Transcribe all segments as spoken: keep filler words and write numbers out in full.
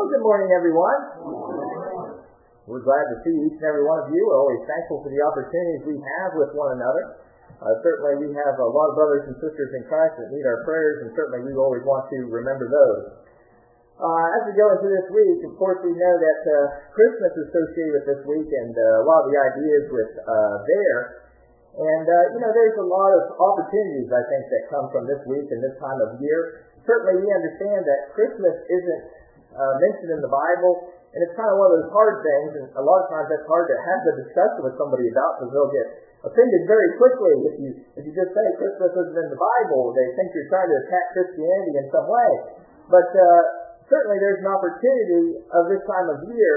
Well, good morning, everyone. We're glad to see each and every one of you. We're always thankful for the opportunities we have with one another. Uh, certainly, we have a lot of brothers and sisters in Christ that need our prayers, and certainly we always want to remember those. Uh, as we go into this week, of course, we know that uh, Christmas is associated with this week, and uh, a lot of the ideas with uh, there. And, uh, you know, there's a lot of opportunities, I think, that come from this week and this time of year. Certainly, we understand that Christmas isn't uh, mentioned in the Bible, and it's kind of one of those hard things, and a lot of times that's hard to have the discussion with somebody about, because they'll get offended very quickly if you if you just say Christmas isn't in the Bible. They think you're trying to attack Christianity in some way. But uh, certainly there's an opportunity of this time of year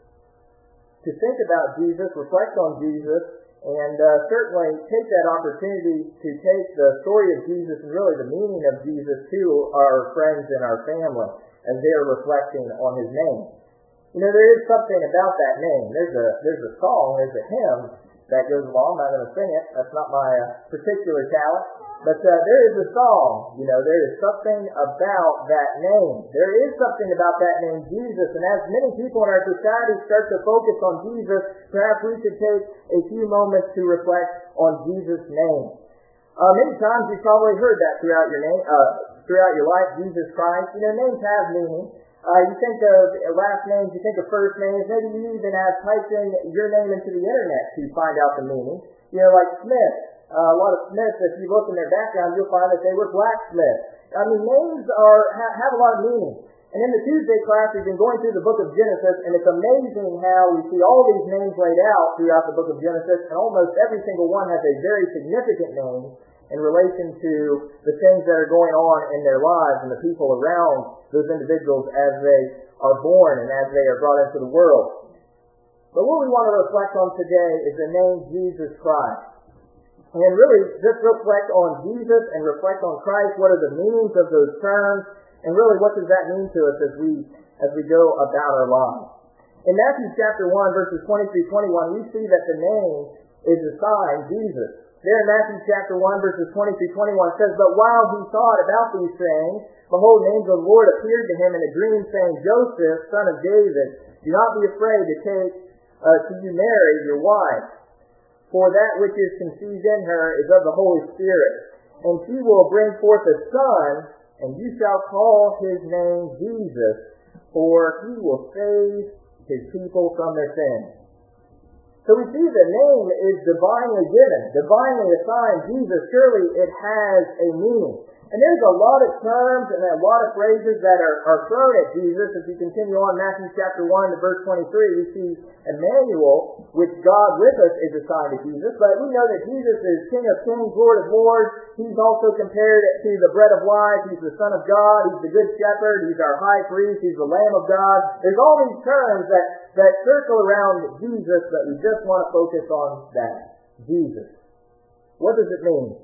to think about Jesus, reflect on Jesus, and uh, certainly take that opportunity to take the story of Jesus and really the meaning of Jesus to our friends and our family as they are reflecting on His name. You know, there is something about that name. There's a there's a song, there's a hymn that goes along. I'm not going to sing it. That's not my uh, particular talent. But uh, there is a song. You know, there is something about that name. There is something about that name, Jesus. And as many people in our society start to focus on Jesus, perhaps we should take a few moments to reflect on Jesus' name. Uh, many times you've probably heard that throughout your name, uh, throughout your life, Jesus Christ. You know, names have meaning. Uh, you think of last names, you think of first names, maybe you even have typed in your name into the internet to find out the meaning. You know, like Smith. Uh, a lot of Smiths, if you look in their background, you'll find that they were blacksmiths. I mean, names are ha- have a lot of meaning. And in the Tuesday class, we've been going through the book of Genesis, and it's amazing how we see all these names laid out throughout the book of Genesis, and almost every single one has a very significant name in relation to the things that are going on in their lives and the people around those individuals as they are born and as they are brought into the world. But what we want to reflect on today is the name Jesus Christ. And really just reflect on Jesus and reflect on Christ. What are the meanings of those terms? And really, what does that mean to us as we as we go about our lives? In Matthew chapter one, verses twenty through twenty-one, we see that the name is assigned Jesus. There in Matthew chapter one, verses twenty through twenty-one, it says, "But while he thought about these things, behold, an angel of the Lord appeared to him in a dream, saying, Joseph, son of David, do not be afraid to take uh, to you Mary, your wife. For that which is conceived in her is of the Holy Spirit. And she will bring forth a son, and you shall call his name Jesus, for he will save his people from their sins." So we see the name is divinely given, divinely assigned Jesus. Surely it has a meaning. And there's a lot of terms and a lot of phrases that are, are thrown at Jesus. If you continue on Matthew chapter one to verse twenty-three, we see Emmanuel, which God with us is assigned to Jesus. But we know that Jesus is King of kings, Lord of lords. He's also compared to the bread of life. He's the Son of God. He's the good shepherd. He's our high priest. He's the Lamb of God. There's all these terms that, that circle around Jesus, but we just want to focus on that. Jesus. What does it mean?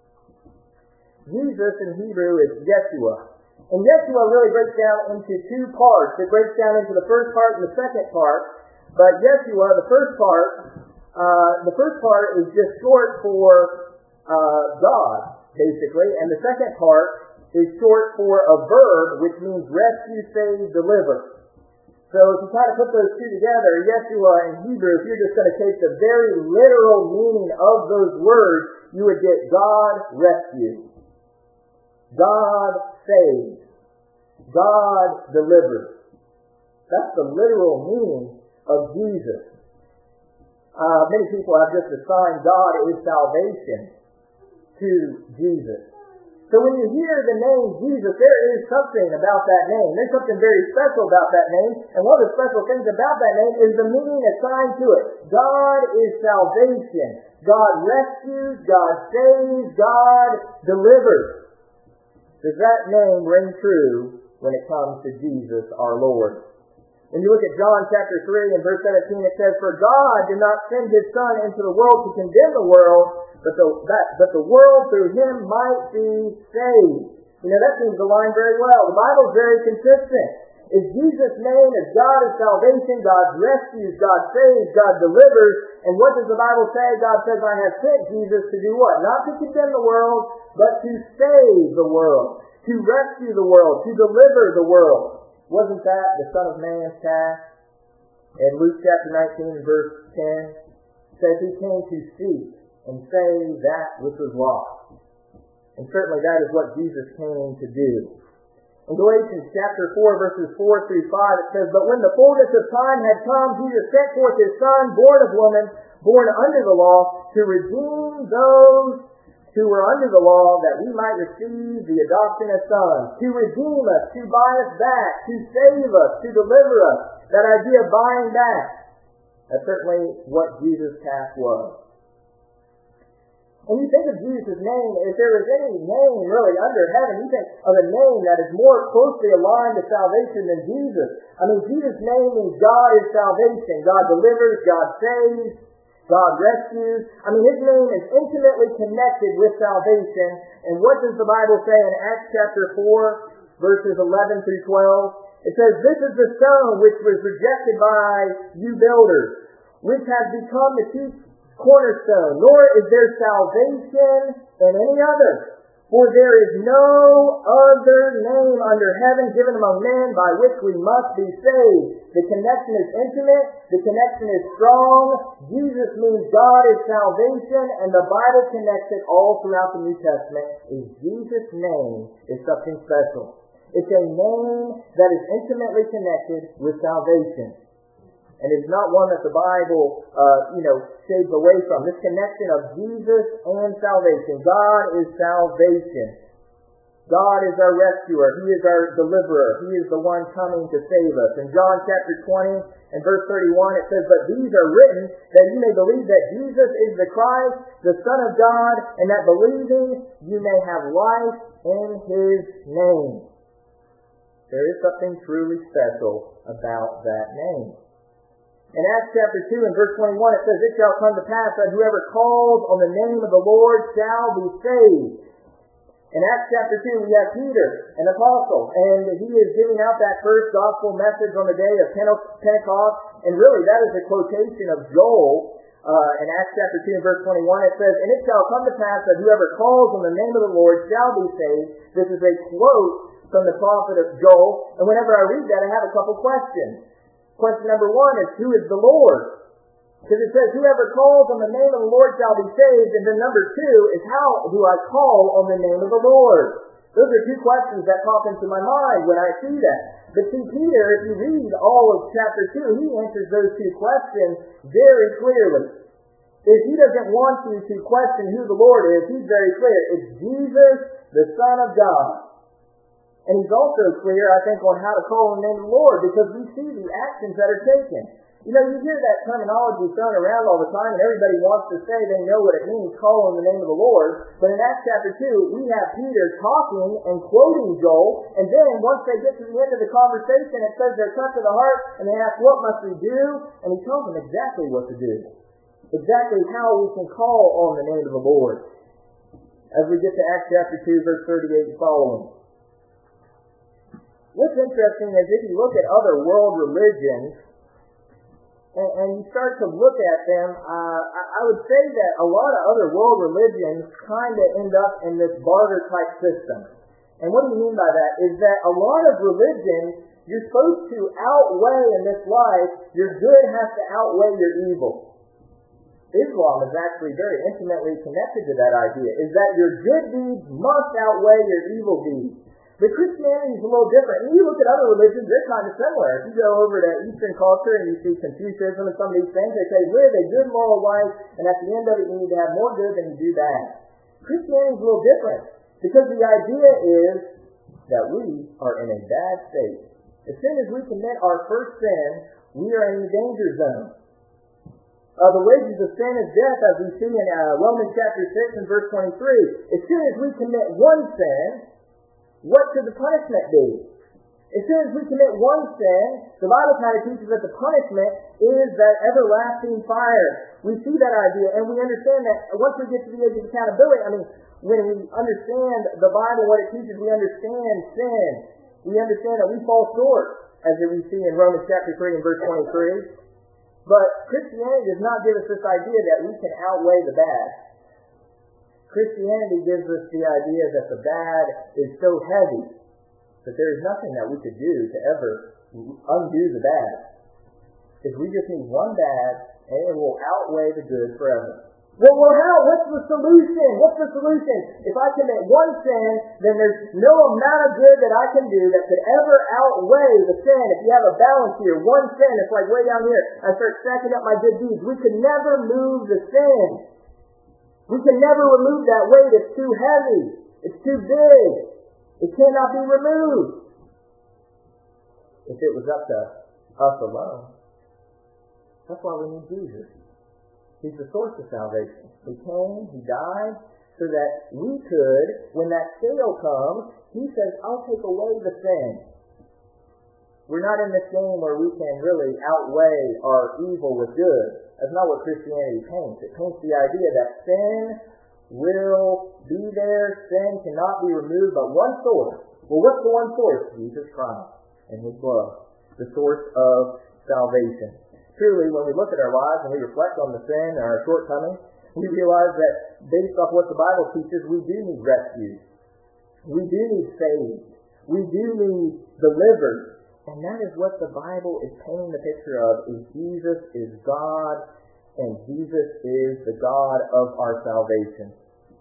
Jesus in Hebrew is Yeshua. And Yeshua really breaks down into two parts. It breaks down into the first part and the second part. But Yeshua, the first part, uh, the first part is just short for uh, God, basically. And the second part is short for a verb, which means rescue, save, deliver. So if you try to put those two together, Yeshua in Hebrew, if you're just going to take the very literal meaning of those words, you would get God rescue. God saves. God delivers. That's the literal meaning of Jesus. Uh, many people have just assigned God is salvation to Jesus. So when you hear the name Jesus, there is something about that name. There's something very special about that name. And one of the special things about that name is the meaning assigned to it. God is salvation. God rescues. God saves. God delivers. Does that name ring true when it comes to Jesus our Lord? When you look at John chapter three and verse seventeen, it says, "For God did not send His Son into the world to condemn the world, but the, that, but the world through Him might be saved." You know, that seems to align very well. The Bible is very consistent. Is Jesus' name as God is salvation, God rescues, God saves, God delivers. And what does the Bible say? God says, "I have sent Jesus to do what? Not to condemn the world, but to save the world, to rescue the world, to deliver the world." Wasn't that the Son of Man's task? In Luke chapter nineteen and verse ten, it says he came to seek and save that which was lost. And certainly that is what Jesus came to do. In Galatians chapter four, verses four through five, it says, "But when the fullness of time had come, Jesus sent forth his Son, born of woman, born under the law, to redeem those who were under the law, that we might receive the adoption as sons." To redeem us, to buy us back, to save us, to deliver us. That idea of buying back. That's certainly what Jesus' task was. When you think of Jesus' name, if there is any name really under heaven, you think of a name that is more closely aligned to salvation than Jesus. I mean, Jesus' name means God is salvation. God delivers, God saves, God rescues. I mean, his name is intimately connected with salvation. And what does the Bible say in Acts chapter four, verses eleven through twelve? It says, "This is the stone which was rejected by you builders, which has become the chief cornerstone, nor is there salvation in any other. For there is no other name under heaven given among men by which we must be saved." The connection is intimate. The connection is strong. Jesus means God is salvation, and the Bible connects it all throughout the New Testament. Is Jesus' name is something special. It's a name that is intimately connected with salvation. And it's not one that the Bible, uh, you know, shades away from. This connection of Jesus and salvation. God is salvation. God is our rescuer. He is our deliverer. He is the one coming to save us. In John chapter twenty and verse thirty-one, it says, "But these are written that you may believe that Jesus is the Christ, the Son of God, and that believing you may have life in his name." There is something truly special about that name. In Acts chapter two and verse twenty-one, it says, "It shall come to pass that whoever calls on the name of the Lord shall be saved." In Acts chapter two, we have Peter, an apostle, and he is giving out that first gospel message on the day of Pentecost. And really, that is a quotation of Joel. Uh, in Acts chapter two and verse twenty-one, it says, "And it shall come to pass that whoever calls on the name of the Lord shall be saved." This is a quote from the prophet of Joel. And whenever I read that, I have a couple questions. Question number one is, who is the Lord? Because it says, "Whoever calls on the name of the Lord shall be saved." And then number two is, how do I call on the name of the Lord? Those are two questions that pop into my mind when I see that. But see, Peter, if you read all of chapter two, he answers those two questions very clearly. If he doesn't want you to question who the Lord is, he's very clear. It's Jesus, the Son of God. And he's also clear, I think, on how to call on the name of the Lord, because we see the actions that are taken. You know, you hear that terminology thrown around all the time, and everybody wants to say they know what it means, call on the name of the Lord. But in Acts chapter two, we have Peter talking and quoting Joel, and then once they get to the end of the conversation, it says they're cut to the heart, and they ask, "What must we do?" And he tells them exactly what to do. Exactly how we can call on the name of the Lord. As we get to Acts chapter two, verse thirty-eight and following. What's interesting is if you look at other world religions, and, and you start to look at them, uh, I, I would say that a lot of other world religions kind of end up in this barter type system. And what do you mean by that? Is that a lot of religions, you're supposed to outweigh in this life, your good has to outweigh your evil. Islam is actually very intimately connected to that idea, is that your good deeds must outweigh your evil deeds. But Christianity is a little different. And you look at other religions, they're kind of similar. If you go over to Eastern culture and you see Confucianism and some of these things, they say, live a good moral life, and at the end of it, you need to have more good than you do bad. Christianity is a little different, because the idea is that we are in a bad state. As soon as we commit our first sin, we are in the danger zone. Uh, the wages of sin is death, as we see in uh, Romans chapter six and verse twenty-three. As soon as we commit one sin, what should the punishment be? As soon as we commit one sin, the Bible kind of teaches that the punishment is that everlasting fire. We see that idea, and we understand that once we get to the age of accountability, I mean, when we understand the Bible, what it teaches, we understand sin. We understand that we fall short, as we see in Romans chapter three and verse twenty-three. But Christianity does not give us this idea that we can outweigh the bad. Christianity gives us the idea that the bad is so heavy that there is nothing that we could do to ever undo the bad. If we just need one bad, and it will outweigh the good forever. Well, well, how? What's the solution? What's the solution? If I commit one sin, then there's no amount of good that I can do that could ever outweigh the sin. If you have a balance here, one sin, it's like way down here. I start stacking up my good deeds. We can never move the sin. We can never remove that weight. It's too heavy. It's too big. It cannot be removed. If it was up to us alone. That's why we need Jesus. He's the source of salvation. He came, He died, so that we could, when that scale comes, He says, I'll take away the sin. We're not in this game where we can really outweigh our evil with good. That's not what Christianity paints. It paints the idea that sin will be there, sin cannot be removed, but one source. Well, what's the one source? Jesus Christ and His blood, the source of salvation. Truly, when we look at our lives and we reflect on the sin and our shortcomings, we realize that based off what the Bible teaches, we do need rescue. We do need saved. We do need delivered. And that is what the Bible is painting the picture of, is Jesus is God, and Jesus is the God of our salvation.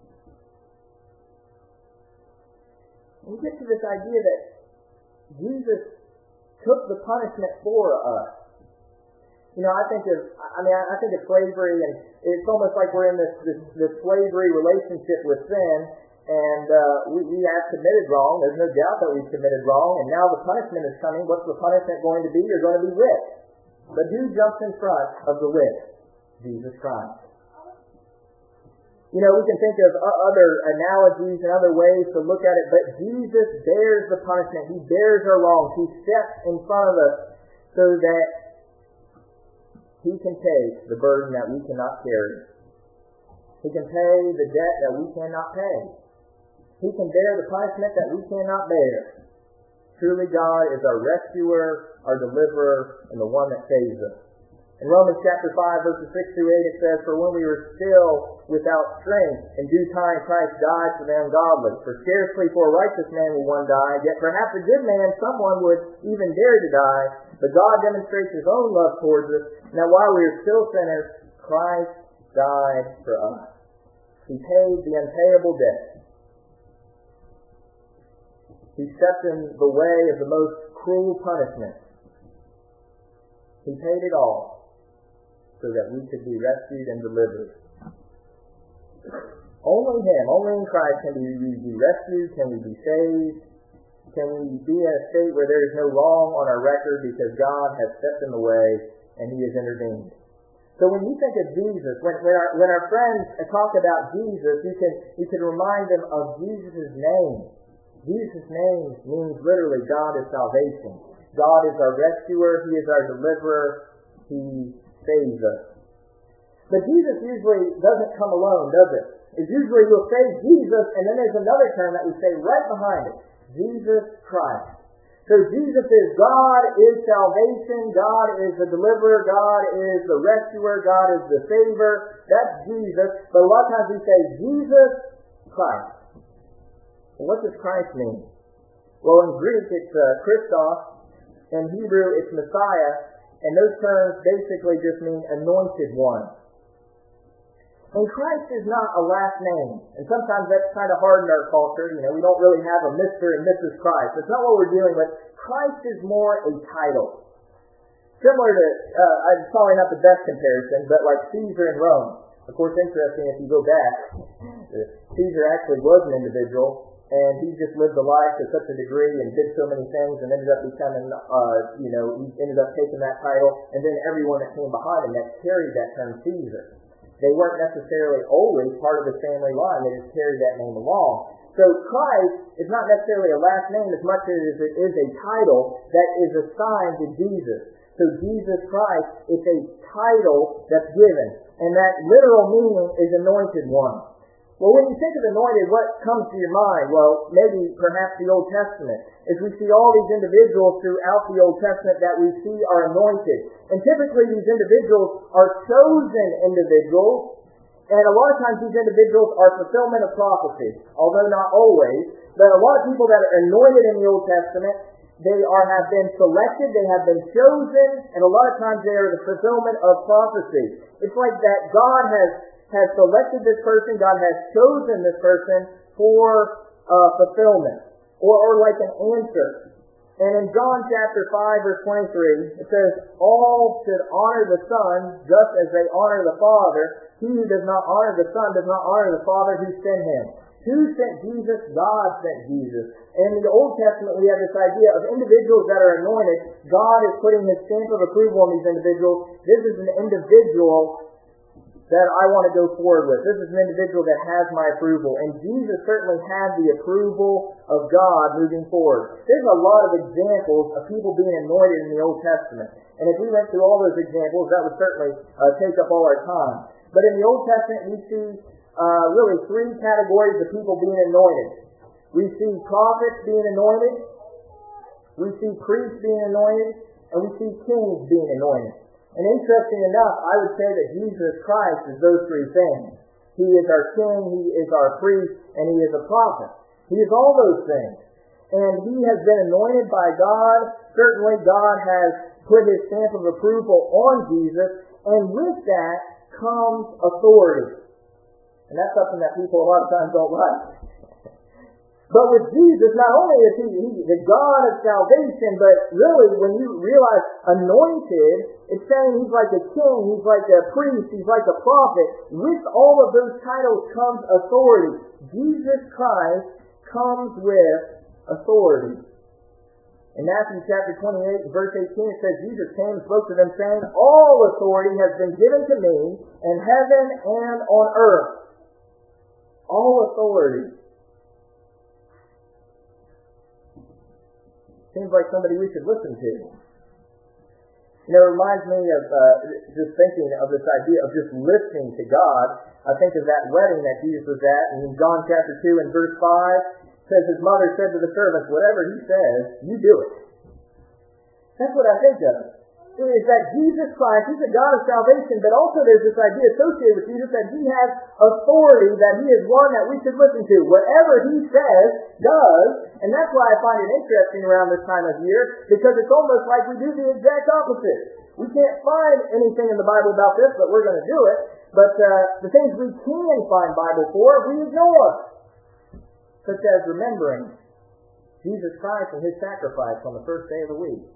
We get to this idea that Jesus took the punishment for us. You know, I think of, I mean, I think of slavery, and it's almost like we're in this this, this slavery relationship with sin, and uh, we, we have committed wrong. There's no doubt that we've committed wrong, and now the punishment is coming. What's the punishment going to be? You're going to be whipped. But who jumps in front of the whip? Jesus Christ. You know, we can think of other analogies and other ways to look at it, but Jesus bears the punishment. He bears our wrongs. He steps in front of us so that He can take the burden that we cannot carry. He can pay the debt that we cannot pay. He can bear the punishment that we cannot bear. Truly, God is our rescuer, our deliverer, and the one that saves us. In Romans chapter five, verses six through eight, it says, For when we were still without strength, in due time Christ died for the ungodly. For scarcely for a righteous man will one die, yet perhaps a good man someone would even dare to die. But God demonstrates His own love towards us. Now while we are still sinners, Christ died for us. He paid the unpayable debt. He stepped in the way of the most cruel punishment. He paid it all so that we could be rescued and delivered. Only Him, only in Christ can we be rescued, can we be saved, can we be in a state where there is no wrong on our record because God has stepped in the way and He has intervened. So when you think of Jesus, when, when, our, when our friends talk about Jesus, you can, you can remind them of Jesus' name. Jesus' name means literally God is salvation. God is our rescuer. He is our deliverer. He saves us. But Jesus usually doesn't come alone, does it? It's usually we'll say Jesus, and then there's another term that we say right behind it. Jesus Christ. So Jesus is God, is salvation, God is the deliverer, God is the rescuer, God is the savior. That's Jesus. But a lot of times we say Jesus Christ. Well, what does Christ mean? Well, in Greek it's uh, Christos. In Hebrew it's Messiah. And those terms basically just mean anointed one. And Christ is not a last name. And sometimes that's kind of hard in our culture. You know, we don't really have a Mister and Missus Christ. That's not what we're dealing with. Christ is more a title. Similar to, uh, it's probably not the best comparison, but like Caesar in Rome. Of course, interesting if you go back, Caesar actually was an individual, and he just lived a life to such a degree and did so many things and ended up becoming, uh, you know, he ended up taking that title, and then everyone that came behind him that carried that term Caesar. They weren't necessarily always part of his family line. They just carried that name along. So Christ is not necessarily a last name as much as it is a title that is assigned to Jesus. So Jesus Christ is a title that's given. And that literal meaning is anointed one. Well, when you think of anointed, what comes to your mind? Well, maybe perhaps the Old Testament. As we see all these individuals throughout the Old Testament that we see are anointed. And typically these individuals are chosen individuals. And a lot of times these individuals are fulfillment of prophecy. Although not always. But a lot of people that are anointed in the Old Testament, they are have been selected, they have been chosen, and a lot of times they are the fulfillment of prophecy. It's like that God has, has selected this person, God has chosen this person for uh, fulfillment, or, or like an answer. And in John chapter five, verse twenty-three, it says, all should honor the Son just as they honor the Father. He who does not honor the Son does not honor the Father who sent him. Who sent Jesus? God sent Jesus. And in the Old Testament, we have this idea of individuals that are anointed. God is putting His stamp of approval on these individuals. This is an individual that I want to go forward with. This is an individual that has my approval. And Jesus certainly had the approval of God moving forward. There's a lot of examples of people being anointed in the Old Testament. And if we went through all those examples, that would certainly uh, take up all our time. But in the Old Testament, we see Uh, really three categories of people being anointed. We see prophets being anointed, we see priests being anointed, and we see kings being anointed. And interesting enough, I would say that Jesus Christ is those three things. He is our king, He is our priest, and He is a prophet. He is all those things. And He has been anointed by God. Certainly God has put His stamp of approval on Jesus, and with that comes authority. And that's something that people a lot of times don't like. But with Jesus, not only is He, he the God of salvation, but really when you realize anointed, it's saying He's like a king, He's like a priest, He's like a prophet. With all of those titles comes authority. Jesus Christ comes with authority. In Matthew chapter twenty-eight, verse eighteen, it says, Jesus came and spoke to them, saying, all authority has been given to me in heaven and on earth. All authority. Seems like somebody we should listen to. You know, it reminds me of uh, just thinking of this idea of just listening to God. I think of that wedding that Jesus was at, and in John chapter two and verse five, it says his mother said to the servants, whatever he says, you do it. That's what I think of. Is that Jesus Christ, He's a God of salvation, but also there's this idea associated with Jesus that He has authority, that He is one that we should listen to. Whatever He says, does, and that's why I find it interesting around this time of year, because it's almost like we do the exact opposite. We can't find anything in the Bible about this, but we're going to do it. But uh, the things we can find Bible for, we ignore. Such as remembering Jesus Christ and His sacrifice on the first day of the week.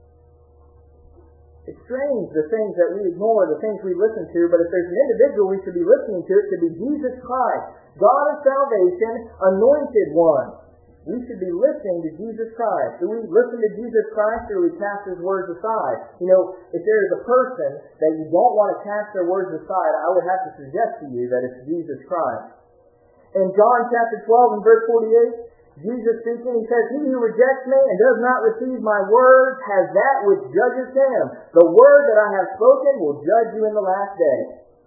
It's strange, the things that we ignore, the things we listen to, but if there's an individual we should be listening to, it should be Jesus Christ, God of salvation, anointed one. We should be listening to Jesus Christ. Do we listen to Jesus Christ, or do we cast His words aside? You know, if there is a person that you don't want to cast their words aside, I would have to suggest to you that it's Jesus Christ. In John chapter twelve and verse forty-eight, Jesus speaking, He says, he who rejects me and does not receive my words has that which judges him. The word that I have spoken will judge you in the last day.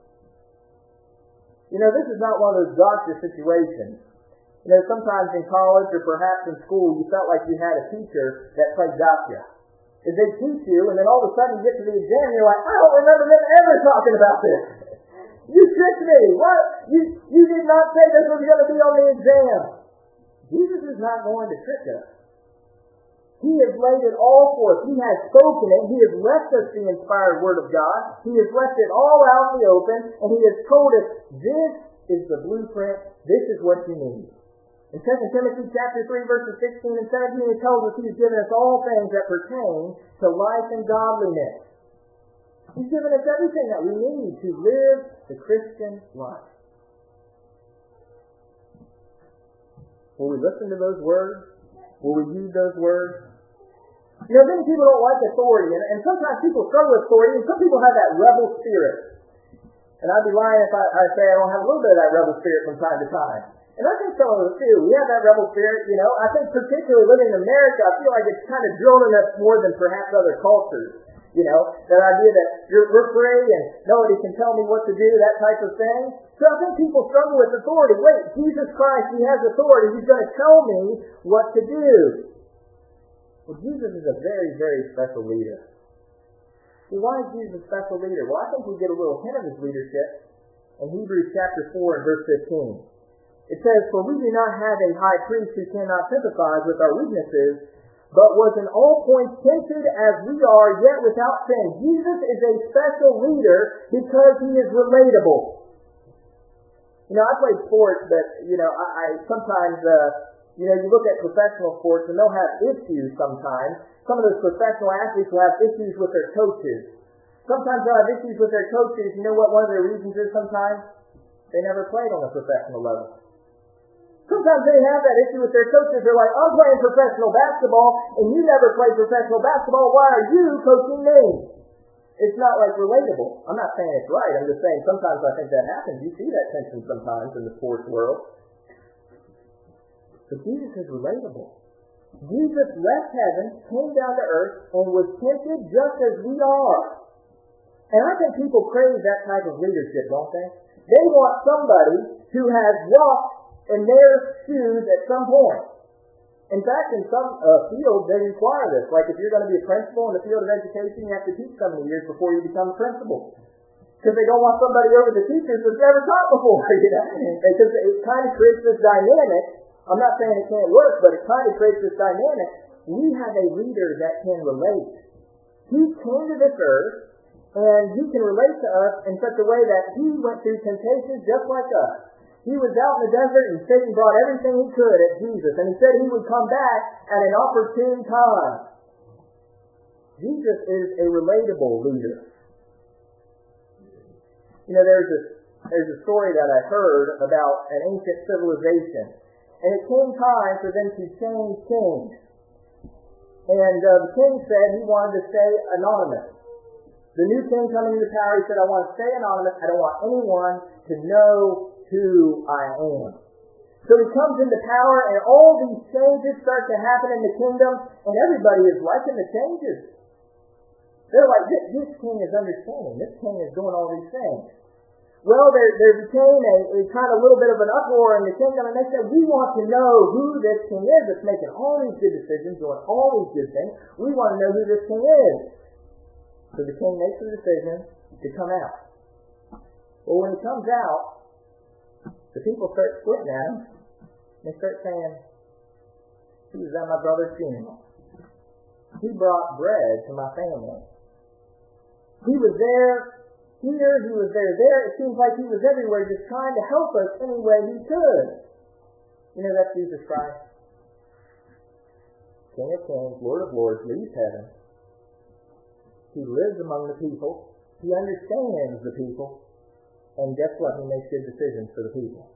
You know, this is not one of those gotcha situations. You know, sometimes in college or perhaps in school, you felt like you had a teacher that played gotcha. Is they teach you, and then all of a sudden you get to the exam and you're like, I don't remember them ever talking about this. You tricked me. What? You, you did not say this was going to be on the exam. Jesus is not going to trick us. He has laid it all forth. He has spoken it. He has left us the inspired Word of God. He has left it all out in the open, and He has told us, this is the blueprint. This is what you need. In Second Timothy chapter three, verses sixteen and seventeen, it tells us He has given us all things that pertain to life and godliness. He's given us everything that we need to live the Christian life. Will we listen to those words? Will we heed those words? You know, many people don't like authority, and, and sometimes people struggle with authority, and some people have that rebel spirit. And I'd be lying if I, I say I don't have a little bit of that rebel spirit from time to time. And I think some of us do. We have that rebel spirit, you know. I think particularly living in America, I feel like it's kind of drilled in us more than perhaps other cultures. You know, that idea that you're, we're free and nobody can tell me what to do, that type of thing. So I think people struggle with authority. Wait, Jesus Christ, He has authority. He's going to tell me what to do. Well, Jesus is a very, very special leader. Well, why is Jesus a special leader? Well, I think we get a little hint of His leadership in Hebrews chapter four and verse fifteen. It says, "For we do not have a high priest who cannot sympathize with our weaknesses, but was in all points tempted as we are, yet without sin." Jesus is a special leader because he is relatable. You know, I play sports, but, you know, I, I sometimes, uh, you know, you look at professional sports and they'll have issues sometimes. Some of those professional athletes will have issues with their coaches. Sometimes they'll have issues with their coaches. You know what one of their reasons is sometimes? They never played on a professional level. Sometimes they have that issue with their coaches. They're like, "I'm playing professional basketball, and you never played professional basketball. Why are you coaching me?" It's not like relatable. I'm not saying it's right. I'm just saying sometimes I think that happens. You see that tension sometimes in the sports world. But Jesus is relatable. Jesus left heaven, came down to earth, and was tempted just as we are. And I think people crave that type of leadership, don't they? They want somebody who has walked in their shoes at some point. In fact, in some uh, fields, they require this. Like if you're going to be a principal in the field of education, you have to teach so many years before you become a principal. Because they don't want somebody over the teachers that's never taught before, you know? Because it kind of creates this dynamic. I'm not saying it can't work, but it kind of creates this dynamic. We have a leader that can relate. He came to this earth, and he can relate to us in such a way that he went through temptations just like us. He was out in the desert, and Satan brought everything he could at Jesus, and he said he would come back at an opportune time. Jesus is a relatable leader. You know, there's a, there's a story that I heard about an ancient civilization. And it came time for them to change kings. And uh, the king said he wanted to stay anonymous. The new king coming into power, he said, "I want to stay anonymous. I don't want anyone to know who I am." So he comes into power, and all these changes start to happen in the kingdom, and everybody is liking the changes. They're like, this, this king is understanding. This king is doing all these things. Well, there, there became a, a kind of little bit of an uproar in the kingdom, and they said, "We want to know who this king is that's making all these good decisions, doing all these good things. We want to know who this king is." So the king makes the decision to come out. Well, when he comes out, the people start splitting at him. They start saying, "He was at my brother's funeral. He brought bread to my family. He was there here, he was there, there. It seems like he was everywhere just trying to help us any way he could." You know, that's Jesus Christ. King of kings, Lord of lords, leaves heaven. He lives among the people. He understands the people. And guess what? He makes good decisions for the people.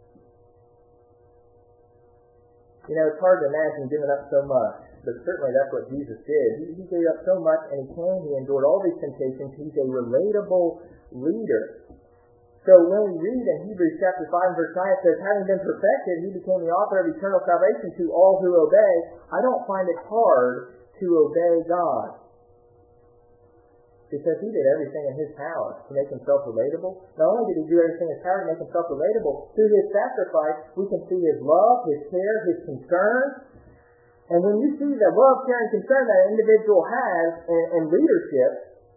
You know, it's hard to imagine giving up so much. But certainly that's what Jesus did. He, he gave up so much, and he came, he endured all these temptations. He's a relatable leader. So when we read in Hebrews chapter five, verse nine, it says, "Having been perfected, he became the author of eternal salvation to all who obey." I don't find it hard to obey God. Because he did everything in his power to make himself relatable. Not only did he do everything in his power to make himself relatable, through his sacrifice, we can see his love, his care, his concern. And when you see the love, care, and concern that an individual has in, in leadership,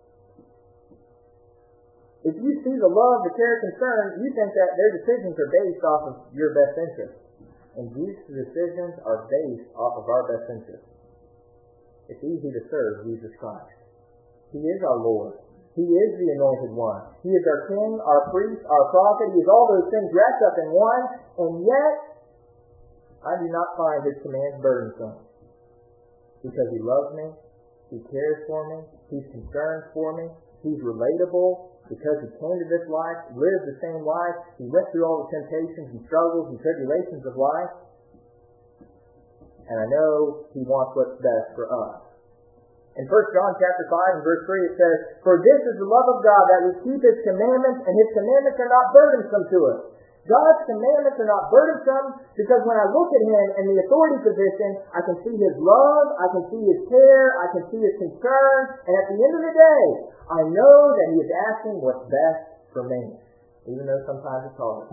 if you see the love, the care, concern, you think that their decisions are based off of your best interest. And Jesus' decisions are based off of our best interest. It's easy to serve Jesus Christ. He is our Lord. He is the anointed one. He is our king, our priest, our prophet. He is all those things wrapped up in one. And yet, I do not find his commands burdensome. Because he loves me. He cares for me. He's concerned for me. He's relatable. Because he came to this life, lived the same life. He went through all the temptations and struggles and tribulations of life. And I know he wants what's best for us. In First John chapter five and verse three it says, "For this is the love of God, that we keep his commandments, and his commandments are not burdensome to us." God's commandments are not burdensome because when I look at him in the authority position, I can see his love, I can see his care, I can see his concern, and at the end of the day, I know that he is asking what's best for me, even though sometimes it's hard.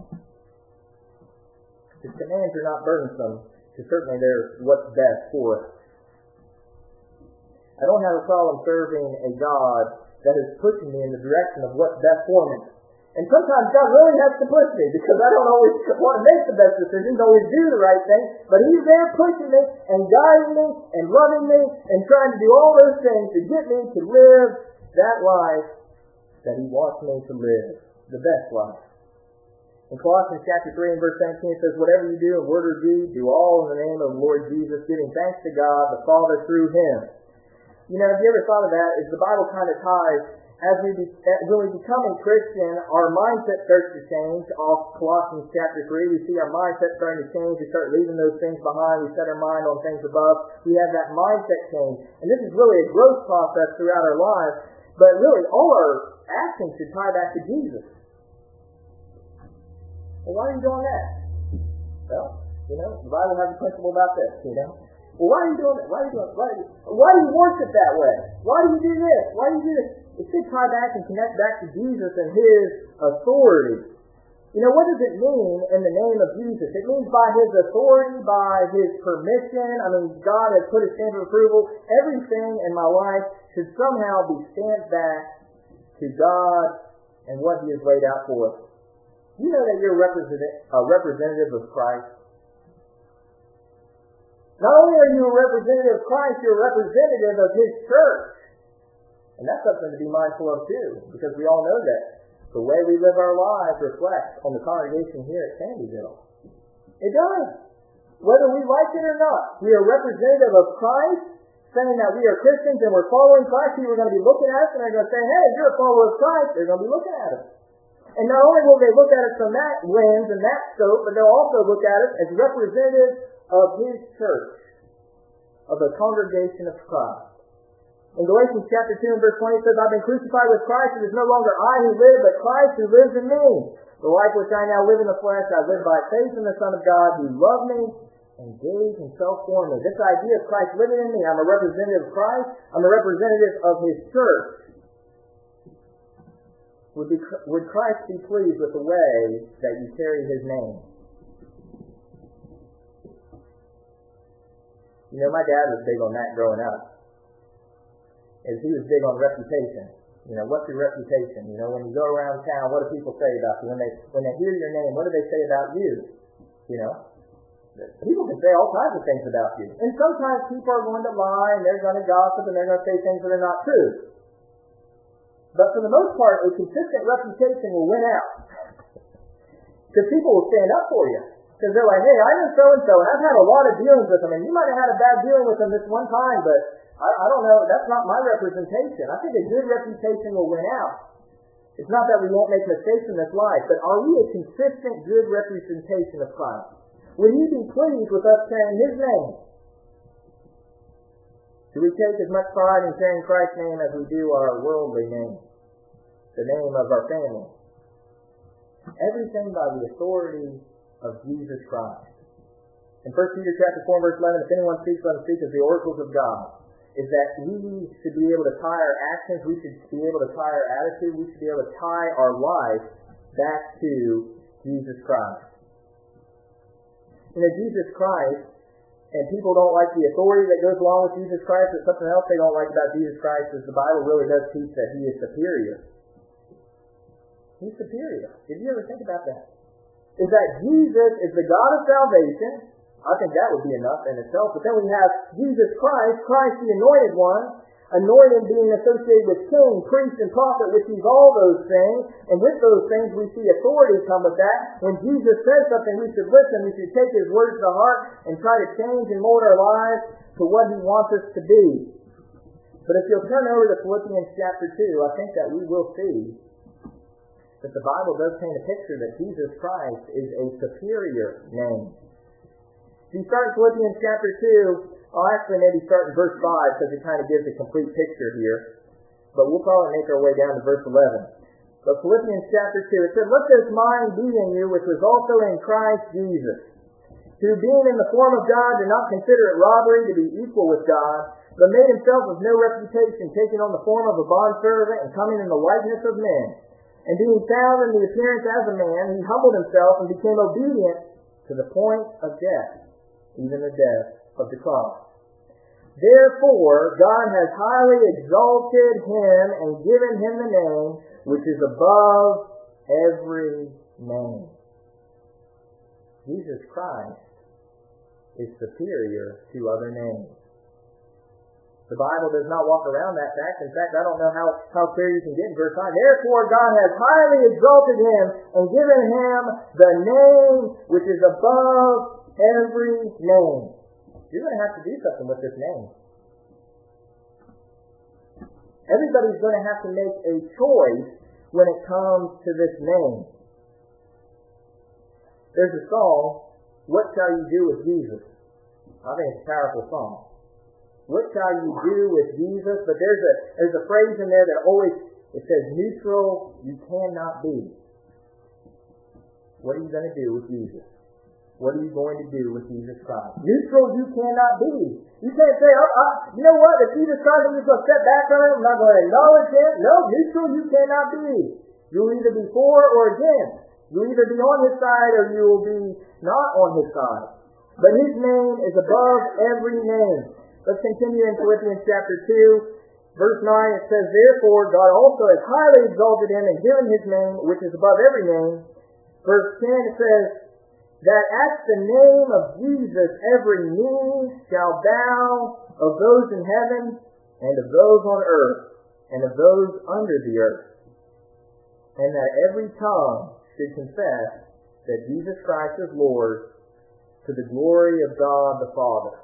His commands are not burdensome, because certainly they're what's best for us. I don't have a problem serving a God that is pushing me in the direction of what's best for me. And sometimes God really has to push me because I don't always want to make the best decisions, always do the right thing. But He's there pushing me and guiding me and loving me and trying to do all those things to get me to live that life that He wants me to live, the best life. In Colossians chapter three and verse seventeen it says, whatever you do in word or deed, do all in the name of the Lord Jesus, giving thanks to God the Father through Him. You know, have you ever thought of that? Is the Bible kind of ties, as we be, when we become a Christian, our mindset starts to change. Off Colossians chapter three, we see our mindset starting to change. We start leaving those things behind. We set our mind on things above. We have that mindset change. And this is really a growth process throughout our lives. But really, all our actions should tie back to Jesus. Well, why are you doing that? Well, you know, the Bible has a principle about this, you know. Well, why are you doing that? Why are you doing it? Why do you, why do you worship that way? Why do you do this? Why do you do this? It should tie back and connect back to Jesus and His authority. You know, what does it mean in the name of Jesus? It means by His authority, by His permission. I mean, God has put His stamp of approval. Everything in my life should somehow be stamped back to God and what He has laid out for us. You know that you're a representative of Christ. Not only are you a representative of Christ, you're a representative of His church. And that's something to be mindful of too, because we all know that the way we live our lives reflects on the congregation here at Sandyville. It does. Whether we like it or not, we are representative of Christ, saying that we are Christians and we're following Christ. People are going to be looking at us and they're going to say, hey, you're a follower of Christ. They're going to be looking at us. And not only will they look at us from that lens and that scope, but they'll also look at us as representatives of His church, of the congregation of Christ. In Galatians chapter two and verse twenty it says, I've been crucified with Christ. It is no longer I who live, but Christ who lives in me. The life which I now live in the flesh, I live by faith in the Son of God who loved me and gave Himself for me. This idea of Christ living in me, I'm a representative of Christ. I'm a representative of His church. Would, be, would Christ be pleased with the way that you carry His name? You know, my dad was big on that growing up. As he was big on reputation. You know, what's your reputation? You know, when you go around town, what do people say about you? When they when they hear your name, what do they say about you? You know? People can say all kinds of things about you. And sometimes people are going to lie, and they're going to gossip, and they're going to say things that are not true. But for the most part, a consistent reputation will win out. Because people will stand up for you. Because they're like, hey, I know so-and-so, and I've had a lot of dealings with them, and you might have had a bad dealing with them this one time, but I, I don't know, that's not my representation. I think a good reputation will win out. It's not that we won't make mistakes in this life, but are we a consistent, good representation of Christ? Will He be pleased with us carrying His name? Do we take as much pride in carrying Christ's name as we do our worldly name? The name of our family. Everything by the authority of Jesus Christ. In First Peter chapter four, verse eleven, if anyone speaks, let him speak as the oracles of God. Is that we should be able to tie our actions, we should be able to tie our attitude, we should be able to tie our life back to Jesus Christ. You know, Jesus Christ, and people don't like the authority that goes along with Jesus Christ, but something else they don't like about Jesus Christ is the Bible really does teach that He is superior. He's superior. Did you ever think about that? Is that Jesus is the God of salvation. I think that would be enough in itself. But then we have Jesus Christ, Christ the Anointed One, anointed being associated with king, priest, and prophet, which He's all those things. And with those things we see authority come with that. When Jesus says something, we should listen. We should take His words to heart and try to change and mold our lives to what He wants us to be. But if you'll turn over to Philippians chapter two, I think that we will see that the Bible does paint a picture that Jesus Christ is a superior name. If you start in Philippians chapter two, I'll actually maybe start in verse five because it kind of gives a complete picture here. But we'll probably make our way down to verse eleven. But Philippians chapter two, it said, let this mind be in you which was also in Christ Jesus, who being in the form of God did not consider it robbery to be equal with God, but made Himself of no reputation, taking on the form of a bondservant and coming in the likeness of men. And being found in the appearance as a man, He humbled Himself and became obedient to the point of death, even the death of the cross. Therefore, God has highly exalted Him and given Him the name which is above every name. Jesus Christ is superior to other names. The Bible does not walk around that fact. In fact, I don't know how, how clear you can get in verse nine. Therefore God has highly exalted him and given him the name which is above every name. You're going to have to do something with this name. Everybody's going to have to make a choice when it comes to this name. There's a song, What Shall You Do with Jesus? I think it's a powerful song. What shall you do with Jesus? But there's a there's a phrase in there that always, it says, neutral you cannot be. What are you going to do with Jesus? What are you going to do with Jesus Christ? Neutral you cannot be. You can't say, oh, uh, you know what, if Jesus Christ, I'm just going to step back from him, I'm not going to acknowledge him. No, neutral you cannot be. You'll either be for or against. You'll either be on his side or you will be not on his side. But his name is above every name. Let's continue in Philippians chapter two. Verse nine, it says, therefore God also has highly exalted him and given his name, which is above every name. Verse ten, it says, that at the name of Jesus every knee shall bow, of those in heaven and of those on earth and of those under the earth, and that every tongue should confess that Jesus Christ is Lord, to the glory of God the Father.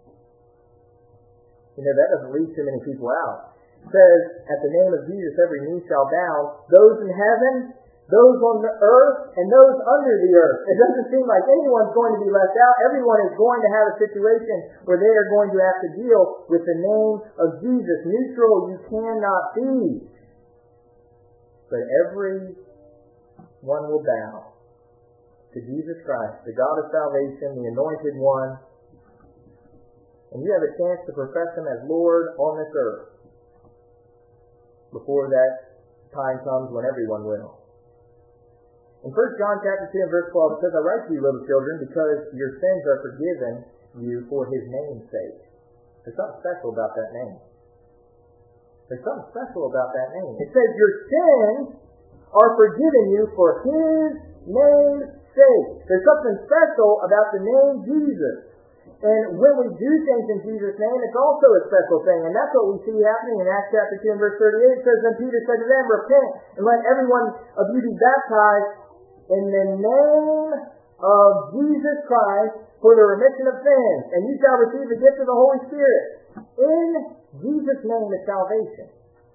You know, that doesn't leave too many people out. It says, at the name of Jesus every knee shall bow, those in heaven, those on the earth, and those under the earth. It doesn't seem like anyone's going to be left out. Everyone is going to have a situation where they are going to have to deal with the name of Jesus. Neutral you cannot be. But every one will bow to Jesus Christ, the God of salvation, the anointed one. And you have a chance to profess him as Lord on this earth before that time comes when everyone will. In First John chapter two and verse twelve, it says, I write to you, little children, because your sins are forgiven you for his name's sake. There's something special about that name. There's something special about that name. It says, your sins are forgiven you for his name's sake. There's something special about the name Jesus. And when we do things in Jesus' name, it's also a special thing. And that's what we see happening in Acts chapter two and verse thirty-eight. It says, then Peter said to them, repent, and let every one of you be baptized in the name of Jesus Christ for the remission of sins, and you shall receive the gift of the Holy Spirit. In Jesus' name is salvation.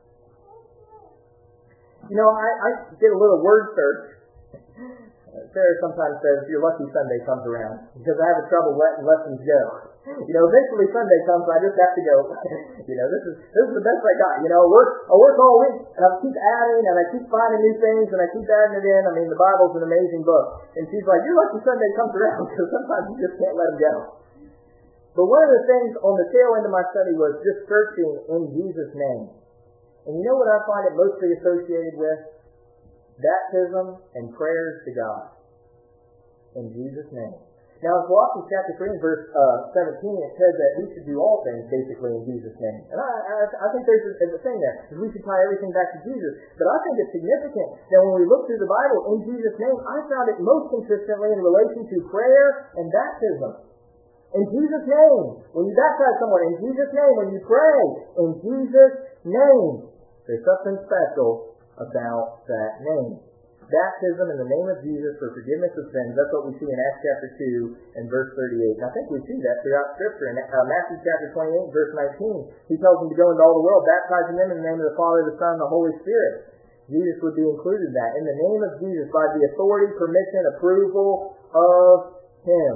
You know, I, I did a little word search. Sarah sometimes says, your lucky Sunday comes around, because I have a trouble letting lessons go. You know, eventually Sunday comes, I just have to go, you know, this is this is the best I got. You know, I work, I work all week, and I keep adding, and I keep finding new things, and I keep adding it in. I mean, the Bible's an amazing book. And she's like, your lucky Sunday comes around, because sometimes you just can't let them go. But one of the things on the tail end of my study was just searching in Jesus' name. And you know what I find it mostly associated with? Baptism and prayers to God. In Jesus' name. Now in Colossians chapter three and verse uh, seventeen, it says that we should do all things basically in Jesus' name. And I, I, I think there's a, there's a thing there. We should tie everything back to Jesus. But I think it's significant that when we look through the Bible in Jesus' name, I found it most consistently in relation to prayer and baptism. In Jesus' name. When you baptize someone, in Jesus' name. When you pray, in Jesus' name. There's something special about that name. Baptism in the name of Jesus for forgiveness of sins. That's what we see in Acts chapter two and verse thirty-eight. And I think we see that throughout Scripture. In uh, Matthew chapter twenty-eight, verse nineteen, he tells them to go into all the world, baptizing them in the name of the Father, the Son, and the Holy Spirit. Jesus would be included in that. In the name of Jesus, by the authority, permission, approval of him.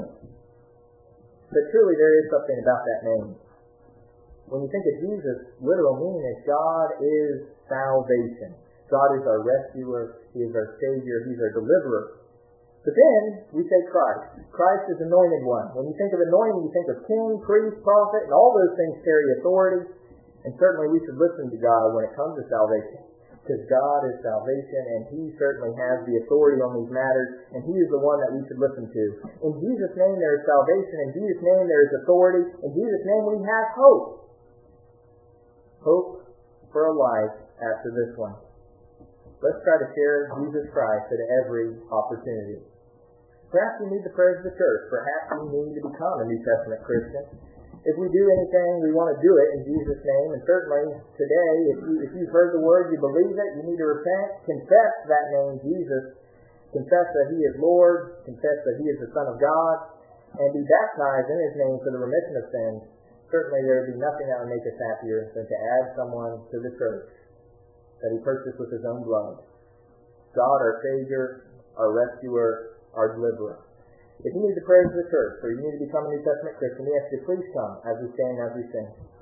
But truly there is something about that name. When you think of Jesus, literal meaning is God is salvation. God is our rescuer. He is our Savior. He's our deliverer. But then we say Christ. Christ is anointed one. When you think of anointing, you think of king, priest, prophet, and all those things carry authority. And certainly we should listen to God when it comes to salvation. Because God is salvation, and He certainly has the authority on these matters, and He is the one that we should listen to. In Jesus' name there is salvation. In Jesus' name there is authority. In Jesus' name we have hope. Hope for a life after this one. let's try to share Jesus Christ at every opportunity. Perhaps you need the prayers of the church. Perhaps you need to become a New Testament Christian. If we do anything, we want to do it in Jesus' name. And certainly today, if, you, if you've heard the word, you believe it, you need to repent, confess that name, Jesus, confess that He is Lord, confess that He is the Son of God, and be baptized in His name for the remission of sins. Certainly there would be nothing that would make us happier than to add someone to the church that He purchased with His own blood. God, our Savior, our Rescuer, our Deliverer. If you need the prayers of the church, or you need to become a New Testament Christian, we ask you to please come as we stand, as we sing.